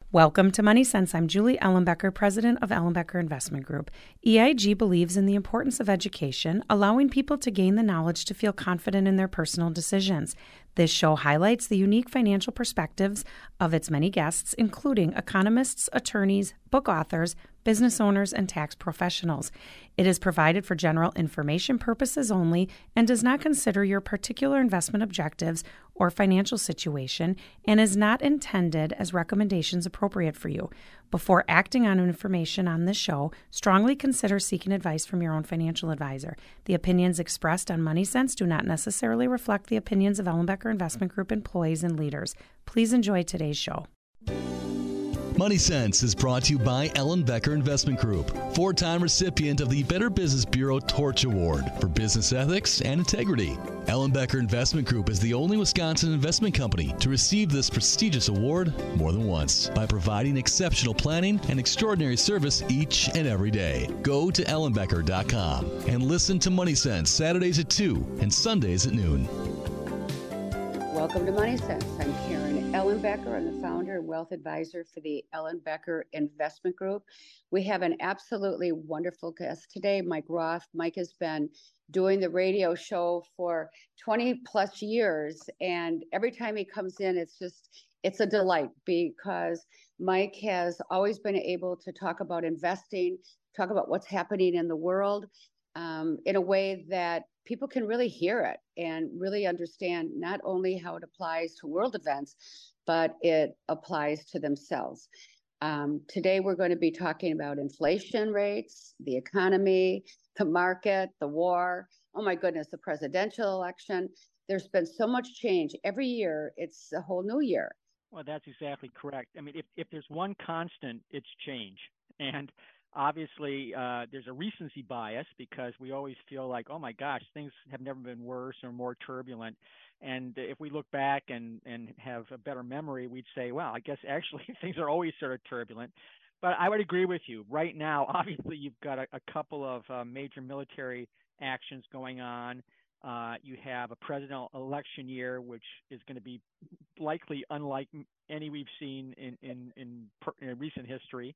Welcome to Money Sense. I'm Julie Ellenbecker, president of Ellenbecker Investment Group. EIG believes in the importance of education, allowing people to gain the knowledge to feel confident in their personal decisions. This show highlights the unique financial perspectives of its many guests, including economists, attorneys, book authors, business owners, and tax professionals. It is provided for general information purposes only and does not consider your particular investment objectives or financial situation and is not intended as recommendations appropriate for you. Before acting on information on this show, strongly consider seeking advice from your own financial advisor. The opinions expressed on Money Sense do not necessarily reflect the opinions of Ellenbecker Investment Group employees and leaders. Please enjoy today's show. Money Sense is brought to you by Ellenbecker Investment Group, four-time recipient of the Better Business Bureau Torch Award for business ethics and integrity. Ellenbecker Investment Group is the only Wisconsin investment company to receive this prestigious award more than once by providing exceptional planning and extraordinary service each and every day. Go to ellenbecker.com and listen to Money Sense Saturdays at 2 and Sundays at noon. Welcome to Money Sense. I'm Karen Ellenbecker. I'm the founder and wealth advisor for the Ellenbecker Investment Group. We have an absolutely wonderful guest today, Mike Roth. Mike has been doing the radio show for 20 plus years. And every time he comes in, it's a delight because Mike has always been able to talk about investing, talk about what's happening in the world in a way that people can really hear it and really understand not only how it applies to world events, but it applies to themselves. Today, we're going to be talking about inflation rates, the economy, the market, the war. Oh my goodness, the presidential election. There's been so much change. Every year, it's a whole new year. Well, that's exactly correct. I mean, if there's one constant, it's change. And obviously, there's a recency bias because we always feel like, oh my gosh, things have never been worse or more turbulent. And if we look back and have a better memory, we'd say, well, I guess actually things are always sort of turbulent. But I would agree with you. Right now, obviously, you've got a couple of major military actions going on. You have a presidential election year, which is going to be likely unlike any we've seen in recent history.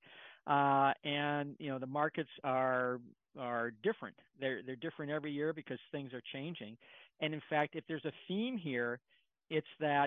And the markets are different. They're different every year because things are changing. And in fact, if there's a theme here, it's that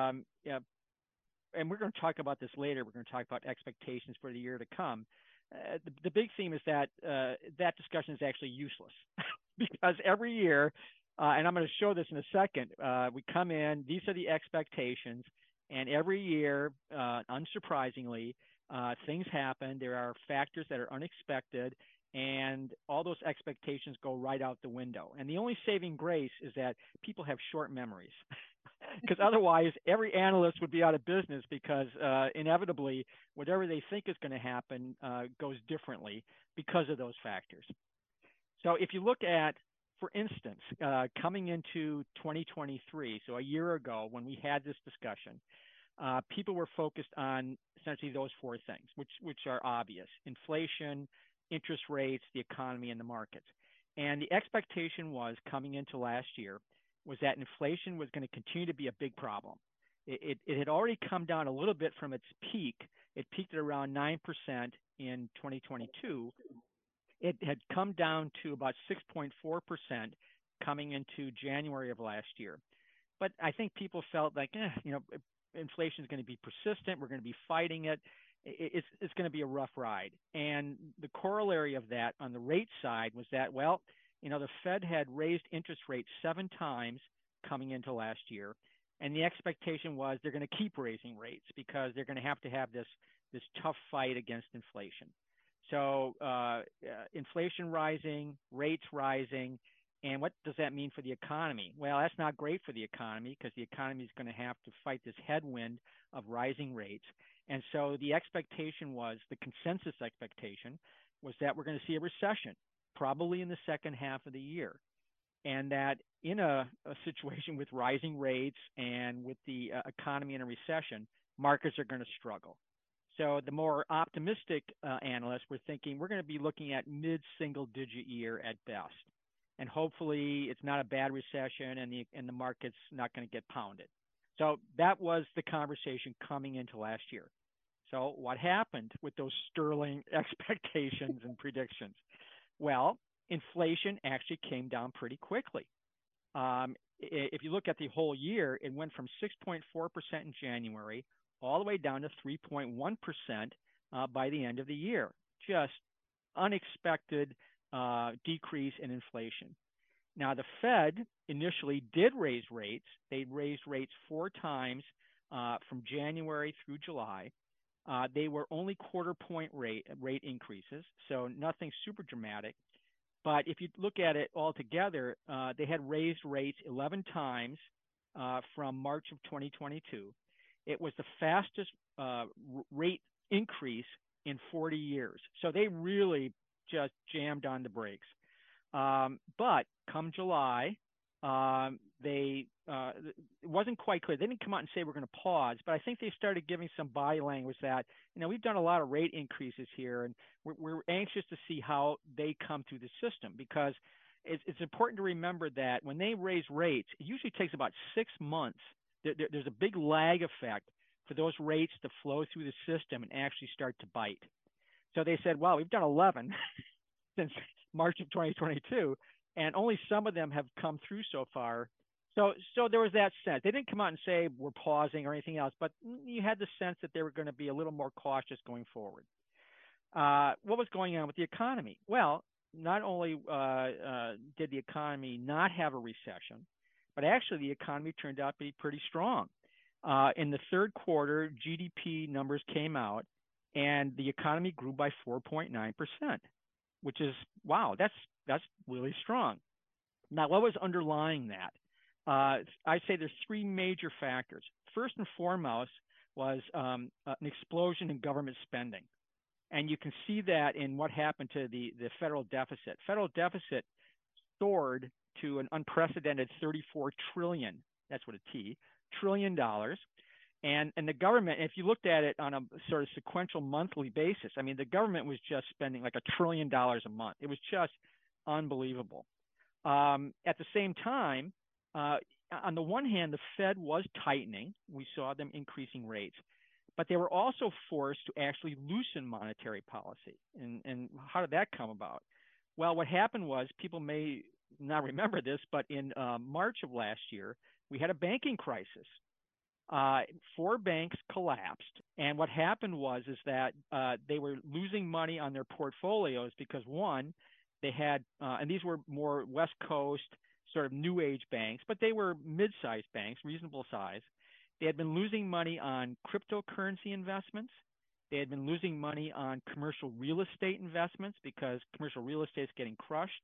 and we're going to talk about this later. We're going to talk about expectations for the year to come. The big theme is that that discussion is actually useless because every year, and I'm going to show this in a second, we come in, these are the expectations, and every year, unsurprisingly, things happen. There are factors that are unexpected, and all those expectations go right out the window. And the only saving grace is that people have short memories. Because otherwise, every analyst would be out of business because inevitably, whatever they think is going to happen goes differently because of those factors. So if you look at, for instance, coming into 2023, so a year ago when we had this discussion, people were focused on essentially those four things, which are obvious: inflation, interest rates, the economy, and the markets. And the expectation was coming into last year was that inflation was going to continue to be a big problem. It had already come down a little bit from its peak. It peaked at around 9% in 2022. It had come down to about 6.4% coming into January of last year. But I think people felt like, inflation is going to be persistent. We're going to be fighting it. It's going to be a rough ride. And the corollary of that on the rate side was that, the Fed had raised interest rates 7 times coming into last year. And the expectation was they're going to keep raising rates because they're going to have this tough fight against inflation. So inflation rising, rates rising, and what does that mean for the economy? Well, that's not great for the economy because the economy is going to have to fight this headwind of rising rates. And so the expectation was, the consensus expectation was that we're going to see a recession, probably in the second half of the year. And that in a situation with rising rates and with the economy in a recession, markets are going to struggle. So the more optimistic analysts were thinking we're going to be looking at mid-single digit year at best. And hopefully it's not a bad recession and the market's not going to get pounded. So that was the conversation coming into last year. So what happened with those sterling expectations and predictions? Well, inflation actually came down pretty quickly. If you look at the whole year, it went from 6.4% in January all the way down to 3.1% by the end of the year. Just unexpected decrease in inflation. Now, the Fed initially did raise rates. They raised rates 4 times from January through July. They were only quarter point rate increases, so nothing super dramatic. But if you look at it all together, they had raised rates 11 times from March of 2022. It was the fastest rate increase in 40 years. So they really just jammed on the brakes. But come July, it wasn't quite clear. They didn't come out and say we're going to pause, but I think they started giving some body language that, we've done a lot of rate increases here, and we're anxious to see how they come through the system, because it's important to remember that when they raise rates, it usually takes about 6 months. There's a big lag effect for those rates to flow through the system and actually start to bite. So they said, wow, we've done 11 since March of 2022, and only some of them have come through so far. So there was that sense. They didn't come out and say we're pausing or anything else, but you had the sense that they were going to be a little more cautious going forward. What was going on with the economy? Well, not only did the economy not have a recession, but actually the economy turned out to be pretty strong. In the third quarter, GDP numbers came out, and the economy grew by 4.9%, which is, wow, that's really strong. Now, what was underlying that? I'd say there's 3 major factors. First and foremost was an explosion in government spending. And you can see that in what happened to the federal deficit. Federal deficit soared to an unprecedented $34 trillion, that's what a T, trillion dollars. And the government, if you looked at it on a sort of sequential monthly basis, I mean, the government was just spending like $1 trillion a month. It was just unbelievable. At the same time, on the one hand, the Fed was tightening. We saw them increasing rates, but they were also forced to actually loosen monetary policy. And how did that come about? Well, what happened was, people may not remember this, but in March of last year, we had a banking crisis. 4 banks collapsed, and what happened was that they were losing money on their portfolios because, one, they had, and these were more West Coast sort of new age banks, but they were mid-sized banks, reasonable size. They had been losing money on cryptocurrency investments. They had been losing money on commercial real estate investments because commercial real estate is getting crushed.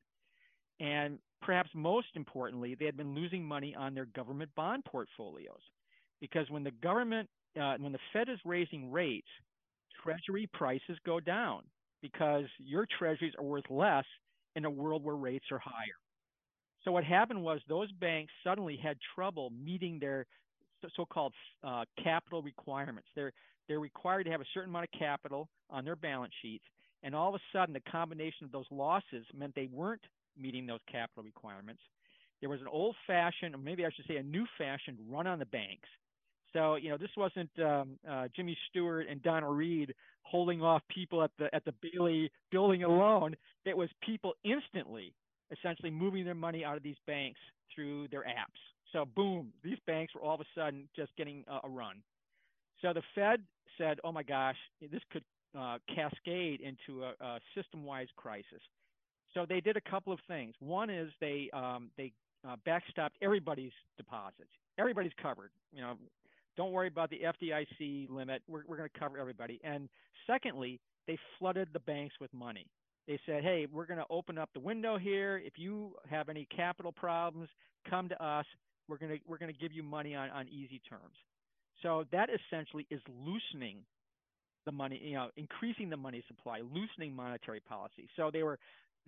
And perhaps most importantly, they had been losing money on their government bond portfolios, because when the government, when the Fed is raising rates, treasury prices go down because your treasuries are worth less in a world where rates are higher. So what happened was those banks suddenly had trouble meeting their so-called capital requirements. They're required to have a certain amount of capital on their balance sheets, and all of a sudden the combination of those losses meant they weren't meeting those capital requirements. There was an old-fashioned, or maybe I should say a new-fashioned, run on the banks. So, this wasn't Jimmy Stewart and Donna Reed holding off people at the Bailey building alone. It was people instantly, essentially moving their money out of these banks through their apps. So, boom, these banks were all of a sudden just getting a run. So the Fed said, oh my gosh, this could cascade into a system-wide crisis. So they did a couple of things. One is they backstopped everybody's deposits. Everybody's covered. Don't worry about the FDIC limit. We're going to cover everybody. And secondly, they flooded the banks with money. They said, hey, we're going to open up the window here. If you have any capital problems, come to us. We're going to give you money on easy terms. So that essentially is loosening the money, increasing the money supply, loosening monetary policy. So they were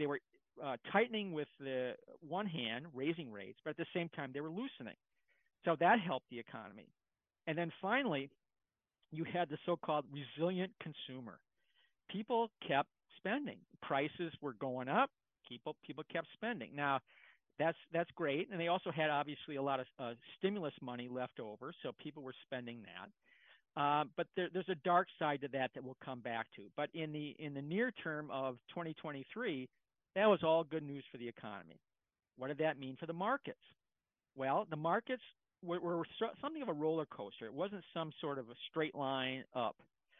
tightening with the one hand, raising rates, but at the same time they were loosening. So that helped the economy. And then finally, you had the so-called resilient consumer. People kept spending. Prices were going up. People kept spending. Now, that's great. And they also had obviously a lot of stimulus money left over, so people were spending that. But there's a dark side to that we'll come back to. But in the near term of 2023, that was all good news for the economy. What did that mean for the markets? Well, the markets were something of a roller coaster. It wasn't some sort of a straight line up.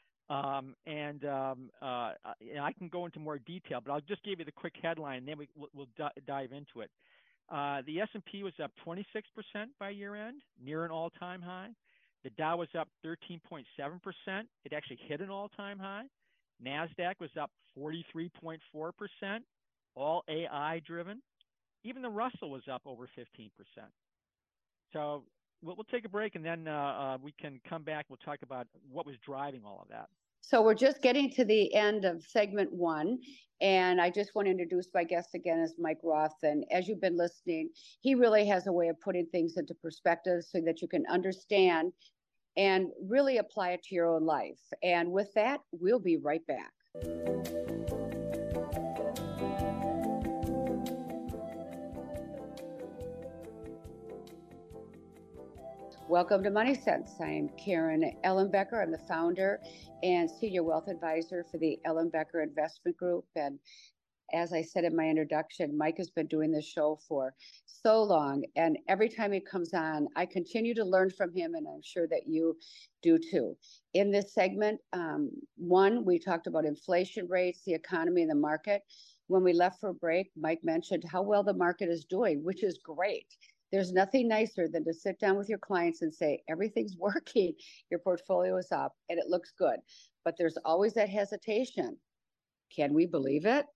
I can go into more detail, but I'll just give you the quick headline, and then we'll dive into it. The S&P was up 26% by year end, near an all-time high. The Dow was up 13.7%. It actually hit an all-time high. NASDAQ was up 43.4%, all AI driven. Even the Russell was up over 15%. So we'll take a break, and then we can come back. We'll talk about what was driving all of that. So we're just getting to the end of segment one, and I just want to introduce my guest again as Mike Roth. And as you've been listening, he really has a way of putting things into perspective so that you can understand and really apply it to your own life. And with that, we'll be right back. Welcome to Money Sense. I'm Karen Ellenbecker. I'm the founder and senior wealth advisor for the Ellenbecker Investment Group. And as I said in my introduction, Mike has been doing this show for so long. And every time he comes on, I continue to learn from him, and I'm sure that you do too. In this segment, one, we talked about inflation rates, the economy, and the market. When we left for a break, Mike mentioned how well the market is doing, which is great. There's nothing nicer than to sit down with your clients and say, everything's working, your portfolio is up, and it looks good. But there's always that hesitation. Can we believe it?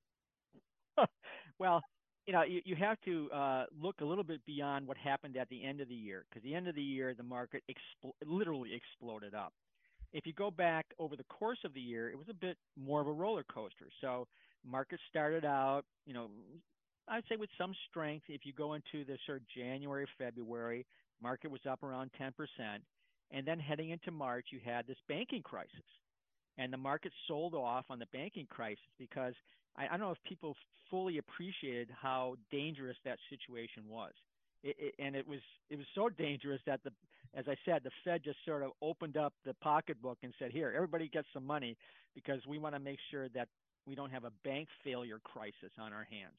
Well, you have to look a little bit beyond what happened at the end of the year, because the end of the year, the market literally exploded up. If you go back over the course of the year, it was a bit more of a roller coaster. So markets started out, I'd say with some strength. If you go into the sort of January, February, market was up around 10%. And then heading into March, you had this banking crisis. And the market sold off on the banking crisis because I don't know if people fully appreciated how dangerous that situation was. It was so dangerous that, as I said, the Fed just sort of opened up the pocketbook and said, here, everybody gets some money because we want to make sure that we don't have a bank failure crisis on our hands.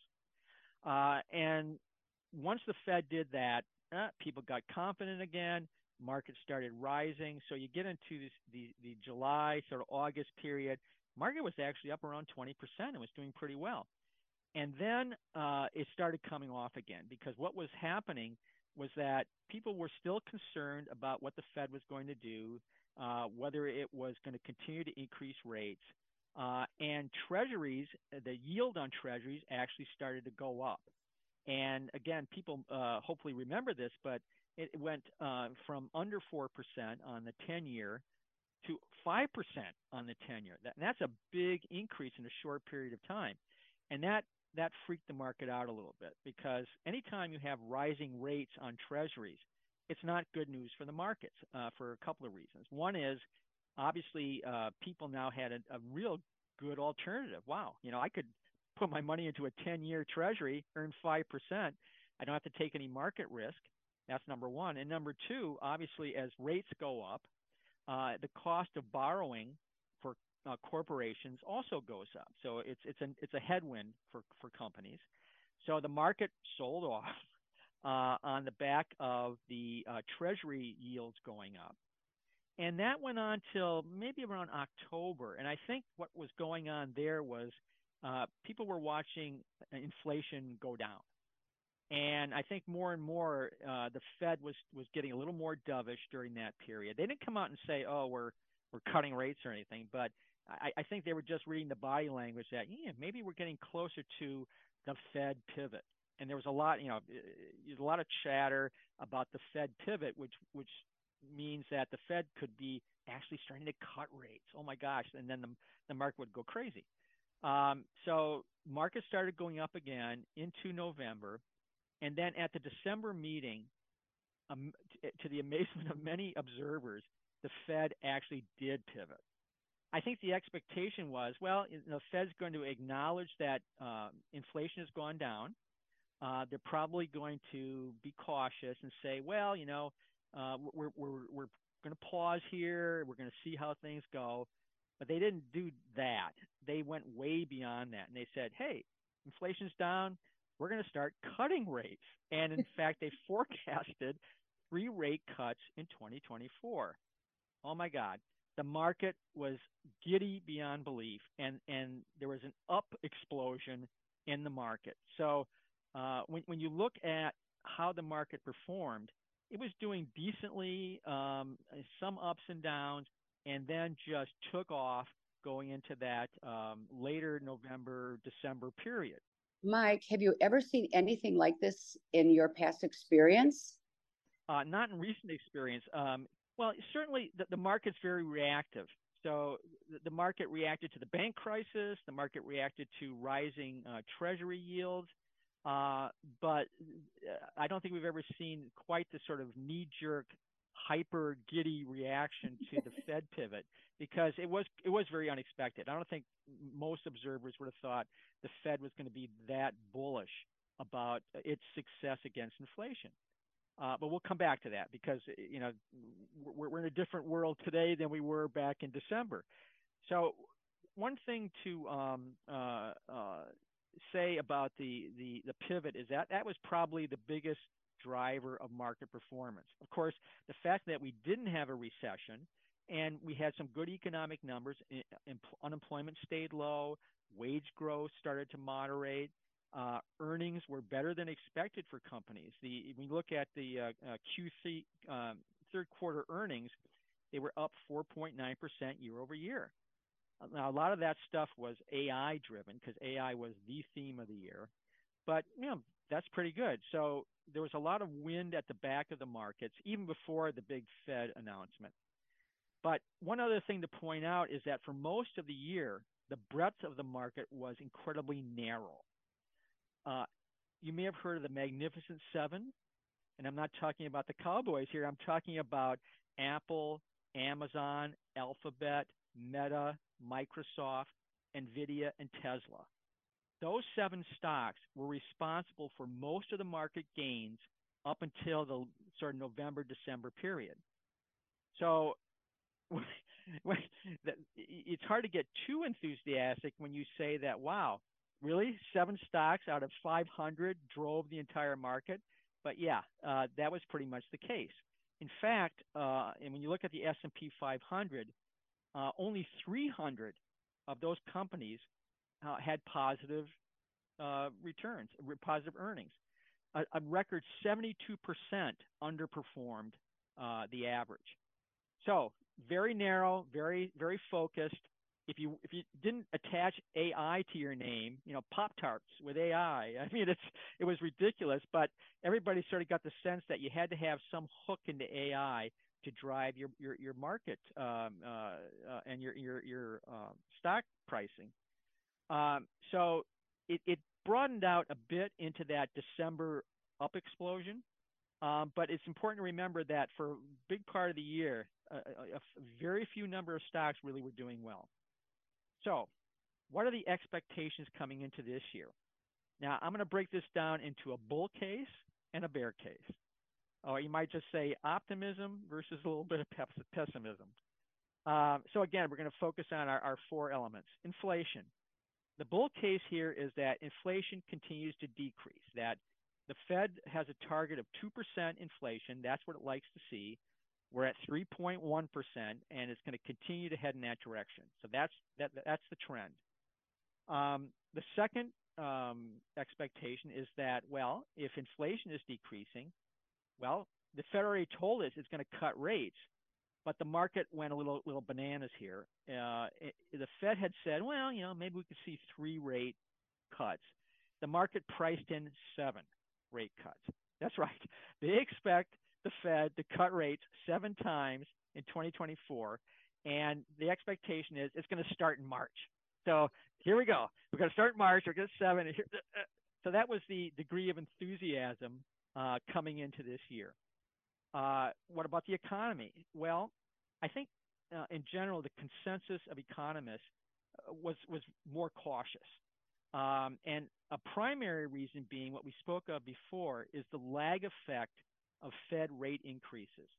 And once the Fed did that, people got confident again. Markets started rising. So you get into the July, sort of August period. Market was actually up around 20% and was doing pretty well. And then it started coming off again, because what was happening was that people were still concerned about what the Fed was going to do, whether it was going to continue to increase rates. And treasuries, the yield on treasuries actually started to go up. And again, people hopefully remember this, but it went from under 4% on the 10-year to 5% on the 10-year. That's a big increase in a short period of time. And that freaked the market out a little bit, because anytime you have rising rates on treasuries, it's not good news for the markets for a couple of reasons. One is, obviously, people now had a real good alternative. Wow, I could put my money into a 10-year treasury, earn 5%. I don't have to take any market risk. That's number one. And number two, obviously, as rates go up, the cost of borrowing for corporations also goes up. So it's a headwind for companies. So the market sold off on the back of the treasury yields going up. And that went on till maybe around October. And I think what was going on there was people were watching inflation go down. And I think more and more the Fed was getting a little more dovish during that period. They didn't come out and say, oh, we're cutting rates or anything, but I think they were just reading the body language that, maybe we're getting closer to the Fed pivot. And there was a lot, there's a lot of chatter about the Fed pivot, which means that the Fed could be actually starting to cut rates. Oh my gosh! And then the market would go crazy. So markets started going up again into November, and then at the December meeting, to the amazement of many observers, the Fed actually did pivot. I think the expectation was, well, the Fed's going to acknowledge that inflation has gone down. They're probably going to be cautious and say, well, we're going to pause here. We're going to see how things go. But they didn't do that. They went way beyond that. And they said, hey, inflation's down. We're going to start cutting rates. And in fact, they forecasted 3 rate cuts in 2024. Oh my God. The market was giddy beyond belief, and there was an up explosion in the market. So when you look at how the market performed, it was doing decently, some ups and downs, and then just took off going into that later November, December period. Mike, have you ever seen anything like this in your past experience? Not in recent experience. Well, certainly the market's very reactive. So the market reacted to the bank crisis. The market reacted to rising treasury yields. But I don't think we've ever seen quite the sort of knee-jerk, hyper giddy reaction to the Fed pivot, because it was very unexpected. I don't think most observers would have thought the Fed was going to be that bullish about its success against inflation. But we'll come back to that, because we're in a different world today than we were back in December. So one thing to say about the pivot is that was probably the biggest driver of market performance. Of course, the fact that we didn't have a recession and we had some good economic numbers, unemployment stayed low, wage growth started to moderate, earnings were better than expected for companies. When you look at the Q3 third quarter earnings, they were up 4.9% year over year. Now, a lot of that stuff was AI driven, because AI was the theme of the year. But that's pretty good. So there was a lot of wind at the back of the markets, even before the big Fed announcement. But one other thing to point out is that for most of the year, the breadth of the market was incredibly narrow. You may have heard of the Magnificent Seven, and I'm not talking about the Cowboys here. I'm talking about Apple, Amazon, Alphabet, Meta, Microsoft, NVIDIA, and Tesla. Those 7 stocks were responsible for most of the market gains up until the sort of November, December period. So it's hard to get too enthusiastic when you say that, wow, really? 7 stocks out of 500 drove the entire market? But yeah, that was pretty much the case. In fact, and when you look at the S&P 500, only 300 of those companies had positive returns, positive earnings. A record 72% underperformed the average. So very narrow, very, very focused. If you didn't attach AI to your name, Pop-Tarts with AI, I mean, it was ridiculous. But everybody sort of got the sense that you had to have some hook into AI to drive your market and your stock pricing. So it broadened out a bit into that December up explosion. But it's important to remember that for a big part of the year, a very few number of stocks really were doing well. So what are the expectations coming into this year? Now, I'm going to break this down into a bull case and a bear case. Or you might just say optimism versus a little bit of pessimism. So again, we're going to focus on our 4 elements. Inflation. The bull case here is that inflation continues to decrease, that the Fed has a target of 2% inflation. That's what it likes to see. We're at 3.1%, and it's going to continue to head in that direction. So that's the trend. The second expectation is that, well, if inflation is decreasing, well, the Fed already told us it's going to cut rates, but the market went a little bananas here. The Fed had said, well, maybe we could see 3 rate cuts. The market priced in 7 rate cuts. That's right. They expect the Fed to cut rates 7 times in 2024, and the expectation is it's going to start in March. So here we go. We're going to start in March. We're going to 7. So that was the degree of enthusiasm coming into this year. What about the economy? Well, I think in general, the consensus of economists was more cautious. And a primary reason being what we spoke of before is the lag effect of Fed rate increases.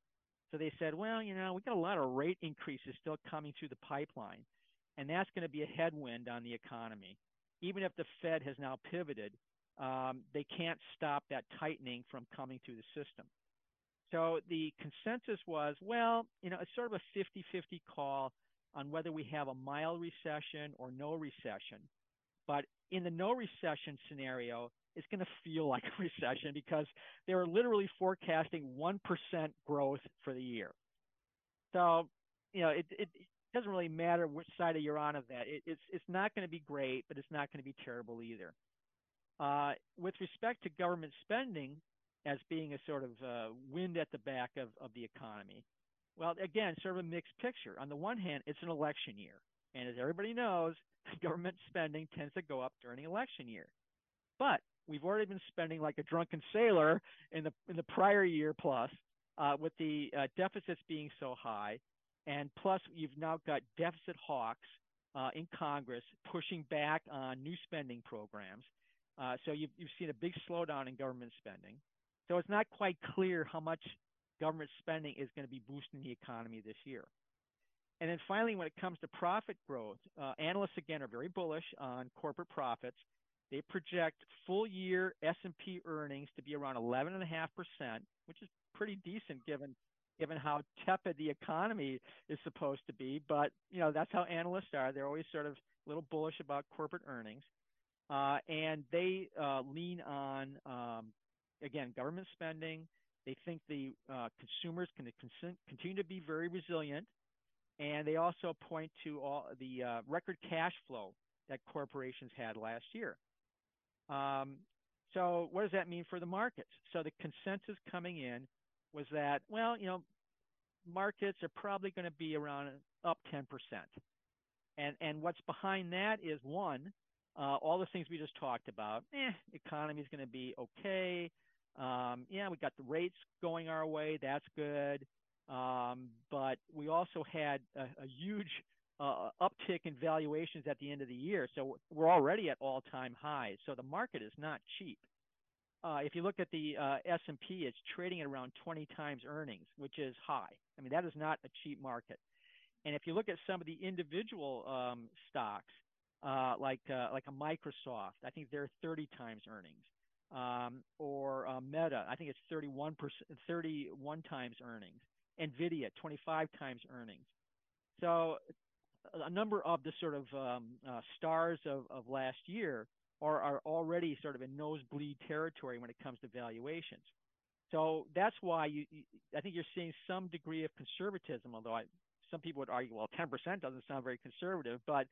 So they said, well, we got a lot of rate increases still coming through the pipeline, and that's going to be a headwind on the economy. Even if the Fed has now pivoted, they can't stop that tightening from coming through the system. So the consensus was, well, it's sort of a 50-50 call on whether we have a mild recession or no recession. But in the no recession scenario, it's going to feel like a recession because they're literally forecasting 1% growth for the year. So, it doesn't really matter which side of you're on of that. It's not going to be great, but it's not going to be terrible either. With respect to government spending as being a sort of wind at the back of the economy, well, again, sort of a mixed picture. On the one hand, it's an election year. And as everybody knows, government spending tends to go up during election year. But we've already been spending like a drunken sailor in the prior year plus, with the deficits being so high. And plus, you've now got deficit hawks in Congress pushing back on new spending programs. So you've seen a big slowdown in government spending. So it's not quite clear how much government spending is going to be boosting the economy this year. And then finally, when it comes to profit growth, analysts, again, are very bullish on corporate profits. They project full-year S&P earnings to be around 11.5%, which is pretty decent given how tepid the economy is supposed to be. But, that's how analysts are. They're always sort of a little bullish about corporate earnings. And they lean on, again, government spending. They think the consumers can continue to be very resilient. And they also point to all the record cash flow that corporations had last year. So what does that mean for the markets? So the consensus coming in was that, well, markets are probably going to be around up 10%. And what's behind that is, one, all the things we just talked about. Economy is going to be okay. We got the rates going our way. That's good. But we also had a huge uptick in valuations at the end of the year. So we're already at all-time highs. So the market is not cheap. If you look at the S&P, it's trading at around 20 times earnings, which is high. I mean, that is not a cheap market. And if you look at some of the individual stocks, like a Microsoft, I think they're 30 times earnings. Or Meta, I think it's 31 times earnings. NVIDIA, 25 times earnings. So a number of the sort of stars of last year are already sort of in nosebleed territory when it comes to valuations. So that's why I think you're seeing some degree of conservatism, although some people would argue, well, 10% doesn't sound very conservative, but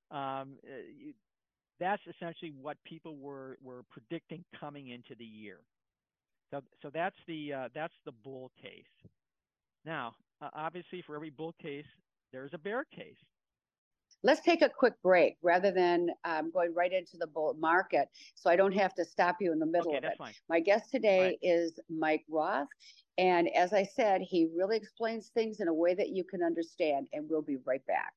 that's essentially what people were predicting coming into the year. So that's the bull case. Now, obviously, for every bull case, there's a bear case. Let's take a quick break rather than going right into the bull market, so I don't have to stop you in the middle of it. Fine. My guest today is Mike Roth, and as I said, he really explains things in a way that you can understand, and we'll be right back.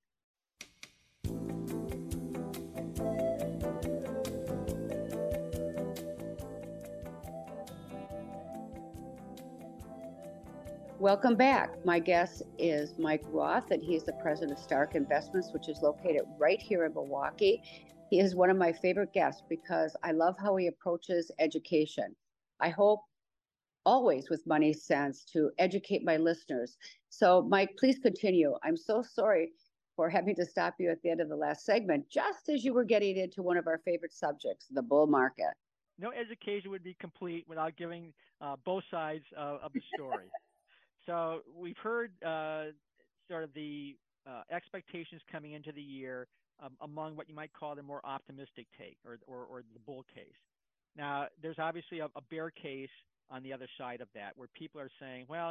Welcome back. My guest is Mike Roth, and he's the president of Stark Investments, which is located right here in Milwaukee. He is one of my favorite guests because I love how he approaches education. I hope always with money sense to educate my listeners. So Mike, please continue. I'm so sorry for having to stop you at the end of the last segment, just as you were getting into one of our favorite subjects, the bull market. No education would be complete without giving both sides of the story. So we've heard sort of the expectations coming into the year among what you might call the more optimistic take or the bull case. Now, there's obviously a bear case on the other side of that, where people are saying, well,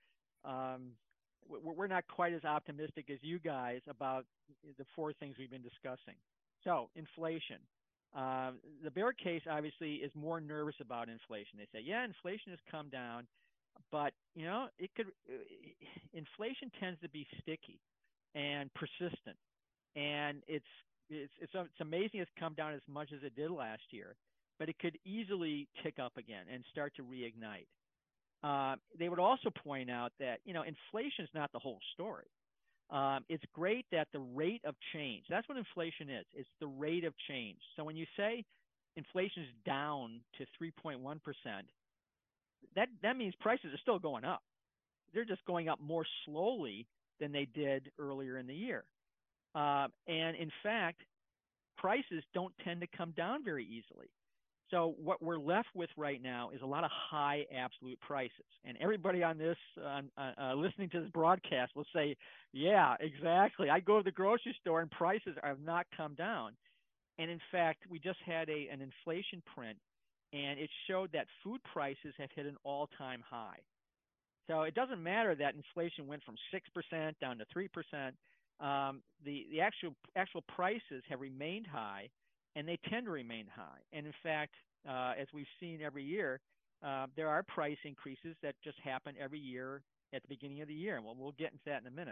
we're not quite as optimistic as you guys about the four things we've been discussing. So inflation. The bear case obviously is more nervous about inflation. They say, yeah, inflation has come down, but inflation tends to be sticky and persistent, and it's amazing it's come down as much as it did last year, but it could easily tick up again and start to reignite. They would also point out that, inflation is not the whole story. It's great that the rate of change, that's what inflation is. It's the rate of change. So when you say inflation is down to 3.1%, that means prices are still going up. They're just going up more slowly than they did earlier in the year. And in fact, prices don't tend to come down very easily. So what we're left with right now is a lot of high absolute prices. And everybody on this, listening to this broadcast will say, yeah, exactly. I go to the grocery store and prices have not come down. And in fact, we just had an inflation print, and it showed that food prices have hit an all-time high. So it doesn't matter that inflation went from 6% down to 3%. The actual prices have remained high, and they tend to remain high. And in fact, as we've seen every year, there are price increases that just happen every year at the beginning of the year, and we'll get into that in a minute.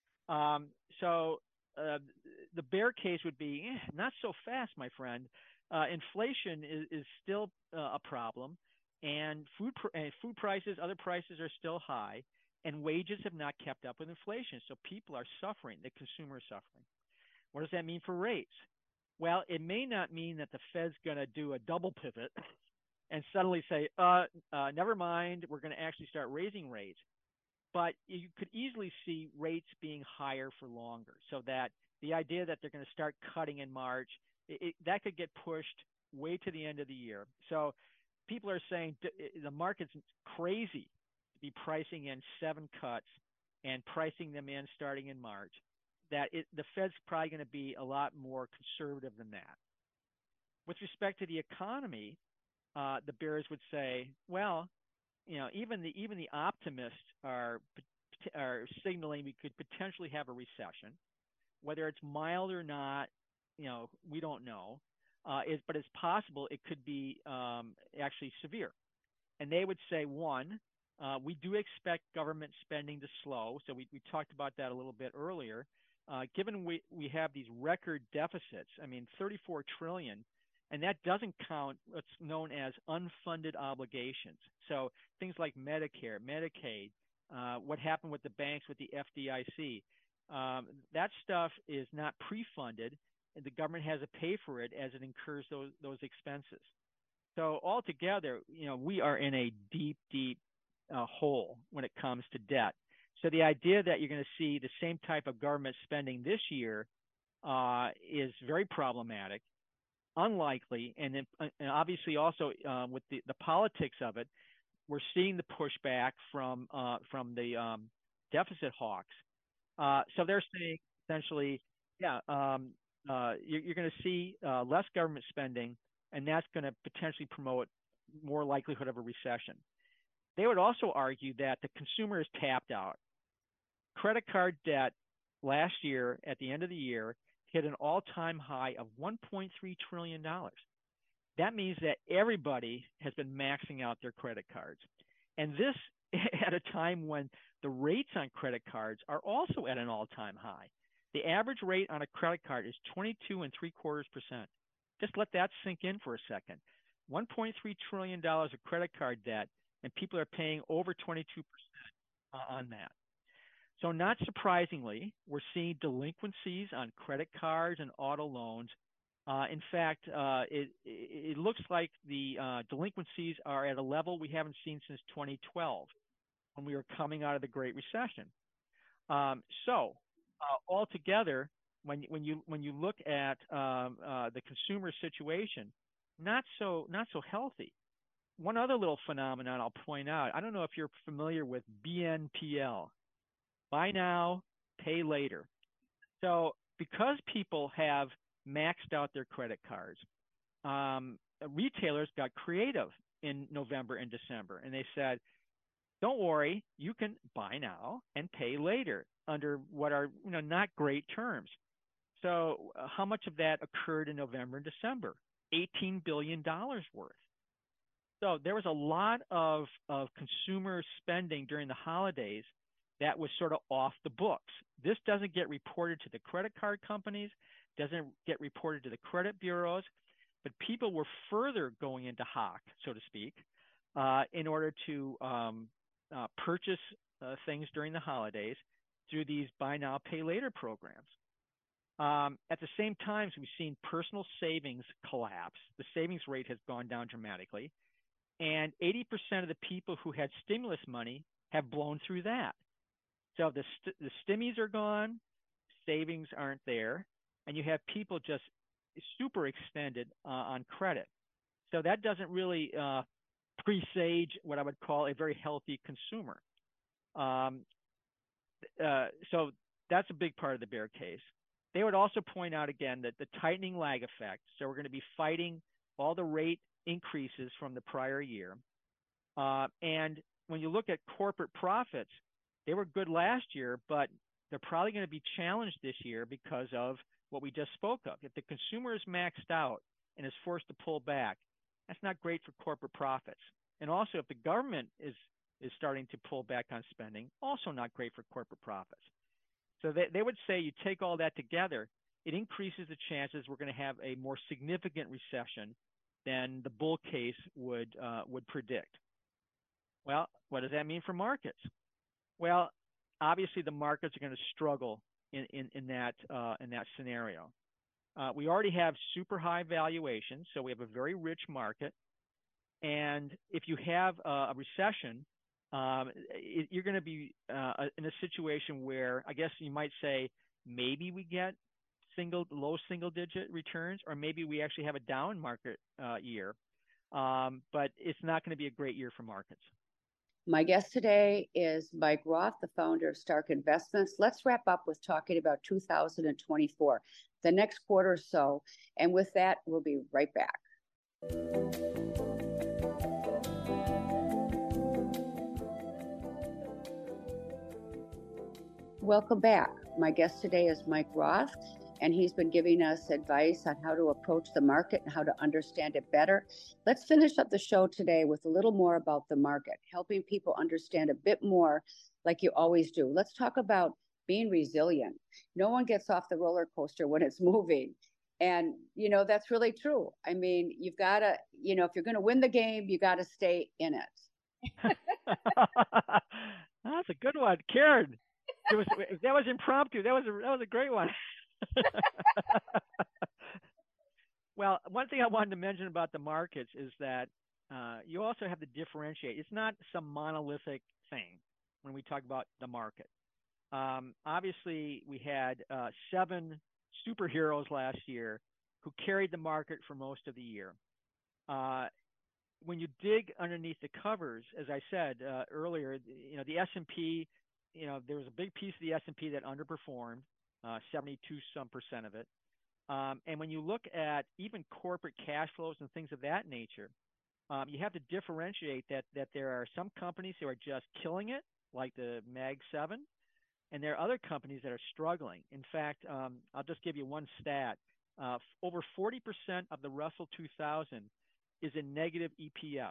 So the bear case would be, not so fast, my friend. Inflation is still a problem, and food prices, other prices are still high, and wages have not kept up with inflation. So people are suffering. The consumer is suffering. What does that mean for rates? Well, it may not mean that the Fed's going to do a double pivot and suddenly say, never mind, we're going to actually start raising rates. But you could easily see rates being higher for longer, so that the idea that they're going to start cutting in March, that could get pushed way to the end of the year. So people are saying the market's crazy to be pricing in 7 cuts and pricing them in starting in March, that the Fed's probably going to be a lot more conservative than that. With respect to the economy, the bears would say, well, even the optimists are signaling we could potentially have a recession. Whether it's mild or not, we don't know. But it's possible it could be actually severe. And they would say, one, we do expect government spending to slow. So we talked about that a little bit earlier. Given we have these record deficits, I mean, $34 trillion, and that doesn't count what's known as unfunded obligations. So things like Medicare, Medicaid, what happened with the banks with the FDIC, that stuff is not pre-funded, and the government has to pay for it as it incurs those expenses. So altogether, we are in a deep hole when it comes to debt. So the idea that you're going to see the same type of government spending this year is very problematic, unlikely, and then and obviously also with the politics of it, we're seeing the pushback from the deficit hawks. So they're saying essentially, you're going to see less government spending, and that's going to potentially promote more likelihood of a recession. They would also argue that the consumer is tapped out. Credit card debt last year, at the end of the year, hit an all-time high of $1.3 trillion. That means that everybody has been maxing out their credit cards. And this at a time when the rates on credit cards are also at an all-time high. The average rate on a credit card is 22.75%. Just let that sink in for a second. $1.3 trillion of credit card debt, and people are paying over 22% on that. So not surprisingly, we're seeing delinquencies on credit cards and auto loans. In fact, it looks like the delinquencies are at a level we haven't seen since 2012, when we were coming out of the Great Recession. So altogether, when you look at the consumer situation, not so healthy. One other little phenomenon I'll point out. I don't know if you're familiar with BNPL. Buy now, pay later. So because people have maxed out their credit cards, retailers got creative in November and December, and they said, don't worry, you can buy now and pay later under what are not great terms. So how much of that occurred in November and December? $18 billion worth. So there was a lot of consumer spending during the holidays that was sort of off the books. This doesn't get reported to the credit card companies, doesn't get reported to the credit bureaus, but people were further going into hock, so to speak, in order to purchase things during the holidays through these buy now, pay later programs. At the same time, we've seen personal savings collapse. The savings rate has gone down dramatically. And 80% of the people who had stimulus money have blown through that. So the stimmies are gone, savings aren't there, and you have people just super extended on credit. So that doesn't really presage what I would call a very healthy consumer. So that's a big part of the bear case. They would also point out again that the tightening lag effect, so we're going to be fighting all the rate increases from the prior year. And when you look at corporate profits, they were good last year, but they're probably going to be challenged this year because of what we just spoke of. If the consumer is maxed out and is forced to pull back, that's not great for corporate profits. And also, if the government is starting to pull back on spending, also not great for corporate profits. So they would say you take all that together, it increases the chances we're going to have a more significant recession than the bull case would predict. Well, what does that mean for markets? Well, obviously the markets are going to struggle in that scenario. We already have super high valuations, so we have a very rich market. And if you have a recession, you're going to be in a situation where I guess you might say maybe we get low single digit returns, or maybe we actually have a down market year. But it's not going to be a great year for markets. My guest today is Mike Roth, the founder of Stark Investments. Let's wrap up with talking about 2024, the next quarter or so. And with that, we'll be right back. Welcome back. My guest today is Mike Roth, and he's been giving us advice on how to approach the market and how to understand it better. Let's finish up the show today with a little more about the market, helping people understand a bit more like you always do. Let's talk about being resilient. No one gets off the roller coaster when it's moving. And, that's really true. I mean, you've got to, if you're going to win the game, you got to stay in it. That's a good one, Karen. That was impromptu. That was a great one. Well, one thing I wanted to mention about the markets is that you also have to differentiate. It's not some monolithic thing when we talk about the market. Obviously, we had 7 superheroes last year who carried the market for most of the year. When you dig underneath the covers, as I said earlier, the S&P, there was a big piece of the S&P that underperformed, 72% of it. And when you look at even corporate cash flows and things of that nature, you have to differentiate that there are some companies who are just killing it, like the Mag 7, and there are other companies that are struggling. In fact, I'll just give you one stat. Over 40% of the Russell 2000 is in negative EPS.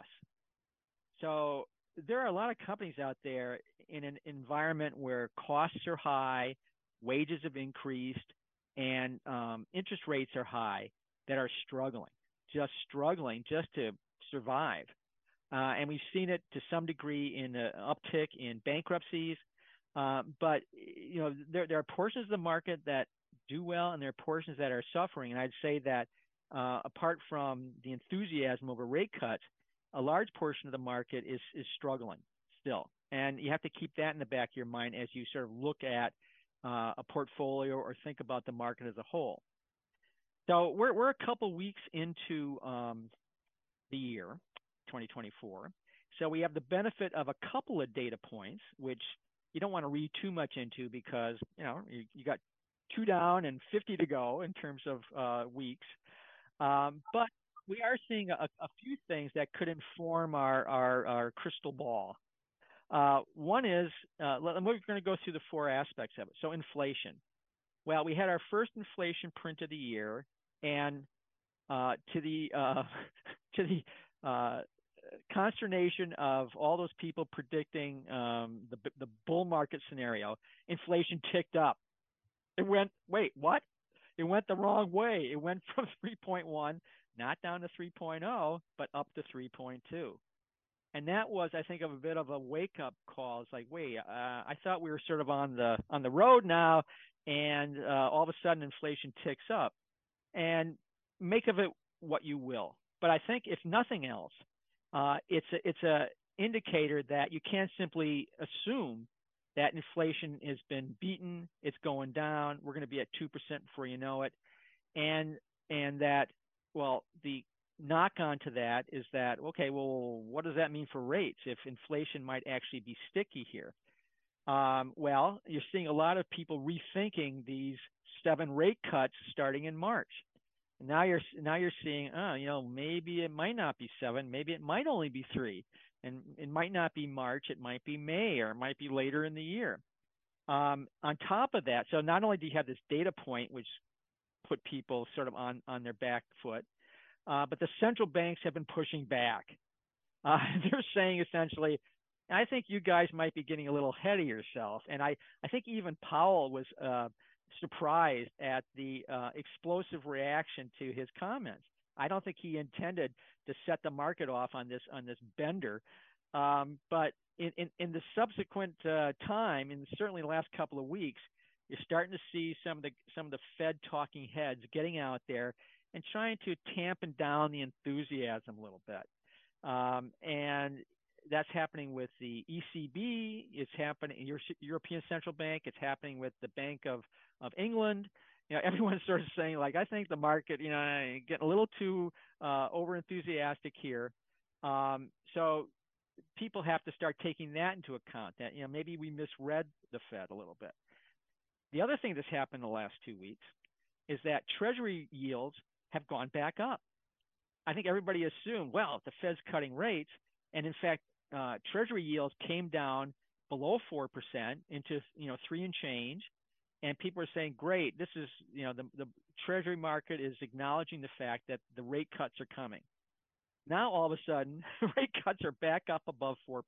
So there are a lot of companies out there in an environment where costs are high, wages have increased, and interest rates are high that are struggling just to survive. And we've seen it to some degree in the uptick in bankruptcies. But there are portions of the market that do well, and there are portions that are suffering. And I'd say that apart from the enthusiasm over rate cuts, a large portion of the market is struggling still. And you have to keep that in the back of your mind as you sort of look at a portfolio or think about the market as a whole. So we're a couple weeks into the year 2024. So we have the benefit of a couple of data points, which you don't want to read too much into because you got 2 down and 50 to go in terms of weeks. But we are seeing a few things that could inform our crystal ball. One is, we're going to go through the 4 aspects of it. So inflation. Well, we had our first inflation print of the year, and to the consternation of all those people predicting the bull market scenario, inflation ticked up. It went, wait, what? It went the wrong way. It went from 3.1, not down to 3.0, but up to 3.2. And that was, I think, of a bit of a wake-up call. It's like, wait, I thought we were sort of on the road now, and all of a sudden inflation ticks up. And make of it what you will. But I think, if nothing else, it's a indicator that you can't simply assume that inflation has been beaten, it's going down, we're going to be at 2% before you know it, and that, well, the knock on to that is that, okay, well, what does that mean for rates if inflation might actually be sticky here? Well, you're seeing a lot of people rethinking these 7 rate cuts starting in March. Now you're seeing, maybe it might not be 7, maybe it might only be 3, and it might not be March, it might be May, or it might be later in the year. On top of that, so not only do you have this data point, which put people sort of on their back foot, but the central banks have been pushing back. They're saying essentially, I think you guys might be getting a little ahead of yourself. And I think even Powell was surprised at the explosive reaction to his comments. I don't think he intended to set the market off on this bender. But in the subsequent time, and certainly the last couple of weeks, you're starting to see some of the Fed talking heads getting out there and trying to tampen down the enthusiasm a little bit. And that's happening with the ECB. It's happening in European Central Bank. It's happening with the Bank of England. Everyone's sort of saying, like, I think the market, getting a little too over enthusiastic here. So people have to start taking that into account. That maybe we misread the Fed a little bit. The other thing that's happened in the last 2 weeks is that Treasury yields have gone back up. I think everybody assumed, well, if the Fed's cutting rates, and in fact, Treasury yields came down below 4% into 3 and change, and people are saying, great, this is the Treasury market is acknowledging the fact that the rate cuts are coming. Now all of a sudden, rate cuts are back up above 4%.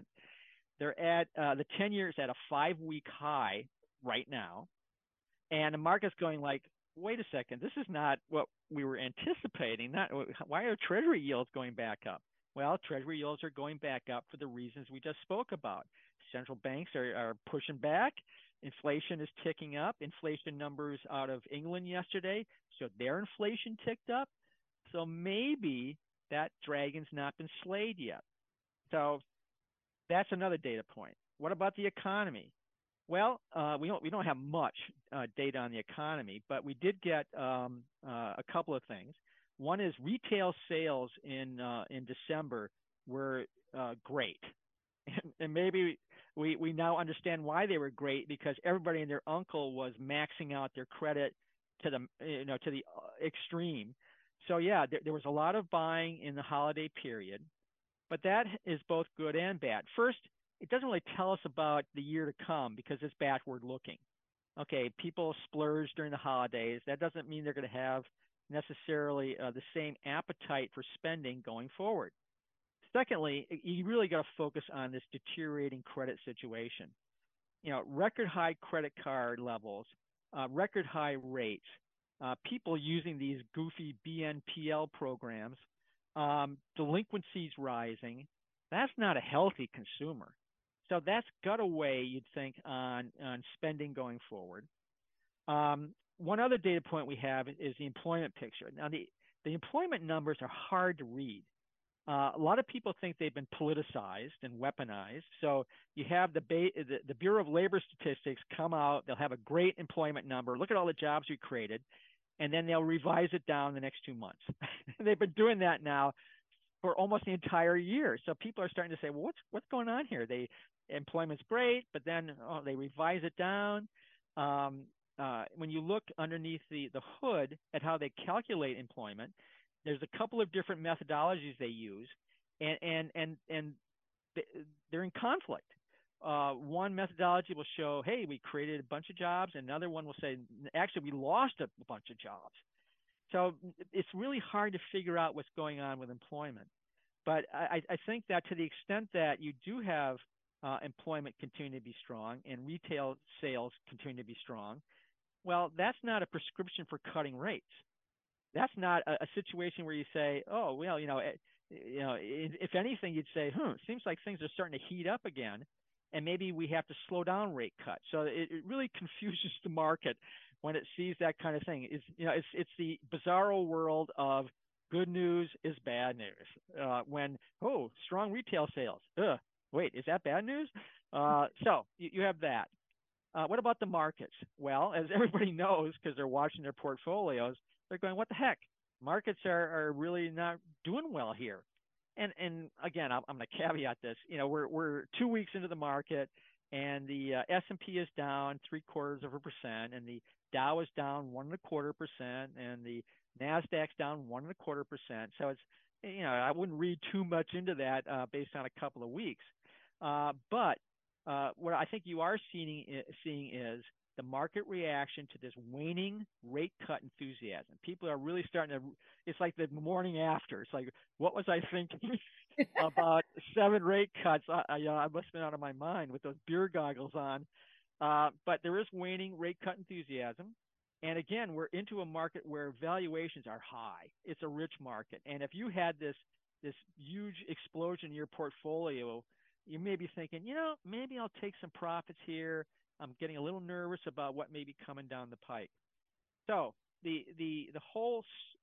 They're at the 10-year is at a 5-week high right now, and the market's going like, wait a second, this is not what we were anticipating. Why are Treasury yields going back up? Well, Treasury yields are going back up for the reasons we just spoke about. Central banks are pushing back. Inflation is ticking up. Inflation numbers out of England yesterday, so their inflation ticked up. So maybe that dragon's not been slayed yet. So that's another data point. What about the economy? Well, we don't have much data on the economy, but we did get a couple of things. One is retail sales in December were great, and maybe we now understand why they were great, because everybody and their uncle was maxing out their credit to the extreme. So yeah, there was a lot of buying in the holiday period, but that is both good and bad. First, it doesn't really tell us about the year to come because it's backward looking. Okay, people splurge during the holidays. That doesn't mean they're going to have necessarily the same appetite for spending going forward. Secondly, you really got to focus on this deteriorating credit situation. Record high credit card levels, record high rates, people using these goofy BNPL programs, delinquencies rising. That's not a healthy consumer. So that's got to weigh, you'd think, on spending going forward. One other data point we have is the employment picture. Now, the employment numbers are hard to read. A lot of people think they've been politicized and weaponized. So you have the Bureau of Labor Statistics come out. They'll have a great employment number. Look at all the jobs we created. And then they'll revise it down the next 2 months. They've been doing that now for almost the entire year. So people are starting to say, well, what's going on here? Employment's great, but then they revise it down. When you look underneath the hood at how they calculate employment, there's a couple of different methodologies they use, and they're in conflict. One methodology will show, hey, we created a bunch of jobs, and another one will say, actually, we lost a bunch of jobs. So it's really hard to figure out what's going on with employment. But I think that to the extent that you do have employment continue to be strong and retail sales continue to be strong, well, that's not a prescription for cutting rates. That's not a situation where you say, oh, well, if anything, you'd say, it seems like things are starting to heat up again, and maybe we have to slow down rate cuts. So it really confuses the market when it sees that kind of thing. It's the bizarro world of good news is bad news. When strong retail sales, wait, is that bad news? So you have that. What about the markets? Well, as everybody knows, because they're watching their portfolios, they're going, what the heck? Markets are really not doing well here. And again, I'm going to caveat this. We're 2 weeks into the market, and the S&P is down 0.75%, and the Dow is down 1.25%, and the Nasdaq's down 1.25%. So it's, I wouldn't read too much into that based on a couple of weeks. But what I think you are seeing is the market reaction to this waning rate cut enthusiasm. People are really starting to, it's like the morning after. It's like, what was I thinking about 7 rate cuts? I must have been out of my mind with those beer goggles on. But there is waning rate cut enthusiasm. And again, we're into a market where valuations are high. It's a rich market. And if you had this huge explosion in your portfolio, you may be thinking, maybe I'll take some profits here. I'm getting a little nervous about what may be coming down the pike. So the whole,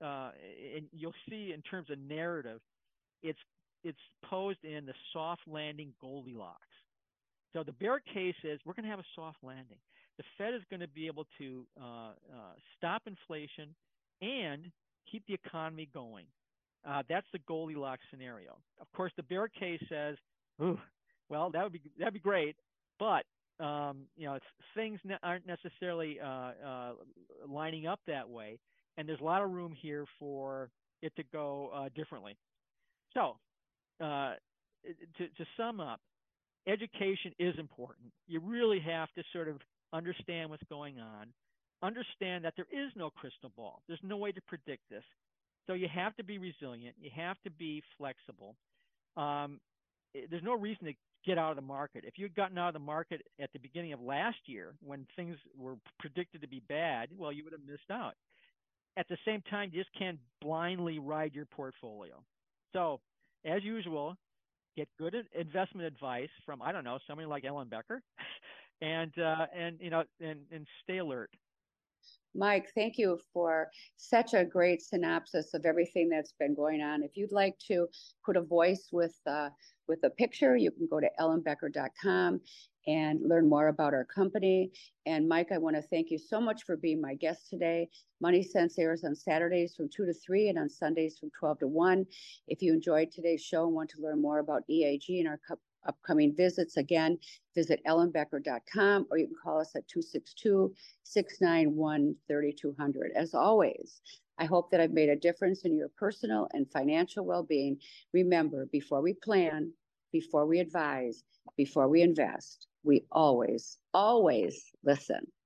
and you'll see in terms of narrative, it's posed in the soft landing Goldilocks. So the bear case is we're going to have a soft landing. The Fed is going to be able to stop inflation and keep the economy going. That's the Goldilocks scenario. Of course, the bear case says, well, that'd be great, but things aren't necessarily lining up that way, and there's a lot of room here for it to go differently. So, to sum up, education is important. You really have to sort of understand what's going on, understand that there is no crystal ball. There's no way to predict this. So you have to be resilient. You have to be flexible. There's no reason to get out of the market. If you'd gotten out of the market at the beginning of last year when things were predicted to be bad, well, you would have missed out. At the same time, you just can't blindly ride your portfolio. So, as usual, get good investment advice from, I don't know, somebody like Ellenbecker, and stay alert. Mike, thank you for such a great synopsis of everything that's been going on. If you'd like to put a voice with a picture, you can go to ellenbecker.com and learn more about our company. And Mike, I want to thank you so much for being my guest today. Money Sense airs on Saturdays from 2 to 3 and on Sundays from 12 to 1. If you enjoyed today's show and want to learn more about EIG and our upcoming visits, again, visit ellenbecker.com, or you can call us at 262-691-3200. As always, I hope that I've made a difference in your personal and financial well-being. Remember, before we plan, before we advise, before we invest, we always, always listen.